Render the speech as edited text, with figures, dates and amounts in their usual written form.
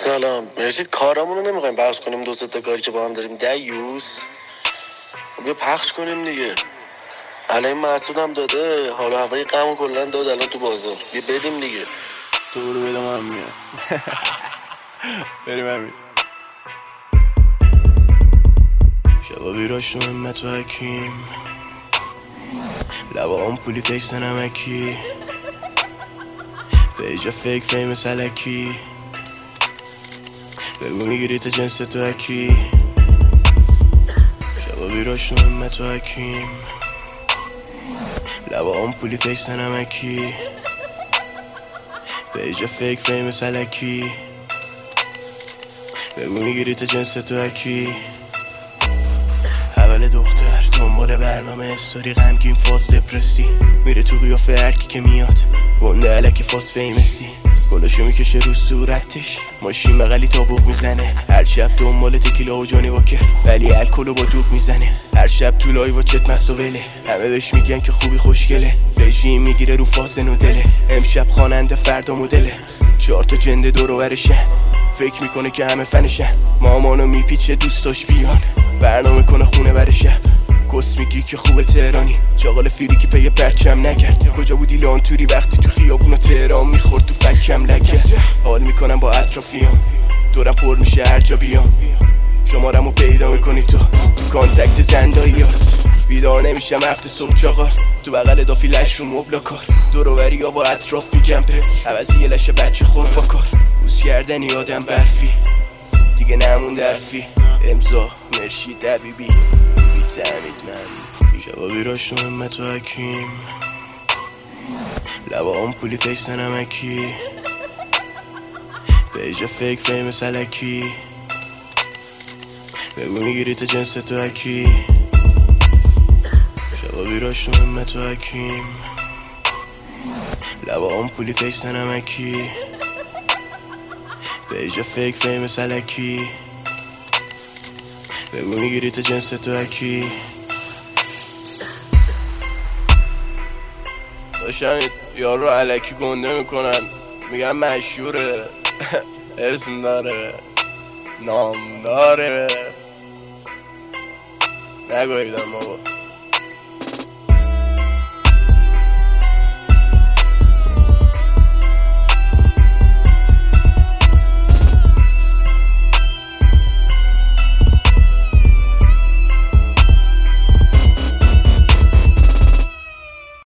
سلام مرشید، کارامونو نمیخوایم بحث کنیم؟ دو تا کاری که با هم داریم دیوس بیا پخش کنیم دیگه. الان مسعود هم داده حالا هوای غمو کلا داد الان تو بازار، بیا بدیم دیگه. تو رو بدم هم میاد. بریم همین شبا بیراش نمت و حکیم، لبا آمپولی فیکس نمکی، پیجا فیک فیم سلکی، بگو میگیری تا جنس تو حکی. شبا بیراش نمت و حکیم، لبا آمپولی فیکس نمکی، پیجا فیک فیم سلکی، بگو میگیری تا جنس تو حکی. اول دختر دنبال برنامه استوری، غمگین فاز دپرسی، میره تو قیافه هرکی که میاد گنده علکی فاز فیمسی، گلاشو میکشه رو صورتش، ماشین بغلی تابوق میزنه، هر شب دنبال تکیلا و جانی واکر ولی الکلو با دوغ میزنه، هر شب تو لایو و چت مست و وله، همه بهش میگن که خوبی خوشگله، رژیم میگیره رو فاز نودله، امشب خواننده فردا مدله، 4 تا جنده دور و برشن، فکر میکنه که همه فنشن، مامانو میپیچه دوستاش بیان برنامه کنه خونه برشه، کس میگی که خوبه تهرانی، چاقال فیری که پی پرچم نگرد، کجا بودی لانتوری وقتی تو خیابون و تهران میخورد تو فکم لگه، حال میکنم با اطرافیام دورم پر میشه هر جا بیام، شمارمو پیدا میکنی تو کانتکت زنداییات، بیدار نمیشم هفته صبح چاقال، تو بغل دافی لش رو مبلا کار، دوروبری ها با اطراف میجمپه، عوضی یه لشه بچه خورد با کار، بوس کردنی آدم برفی دیگه نمون درفی، امضا مرشید دبیبی بیتمید من. شبا بیراش نمت و حکیم، لبا آمپولی فیکس نمکی، پیجا فیک فیم سلکی، بگو میگیری تا جنس تو حکی. شبا بیراش نمت و حکیم، لبا آمپولی فیکس نمکی، پیجا فیک فیم سلکی، بگو میگیری تا جنس تو حکی. داشتن یارو رو علکی گنده میکنن، میگن مشهوره، اسم داره، نام داره، نگویدم بابا.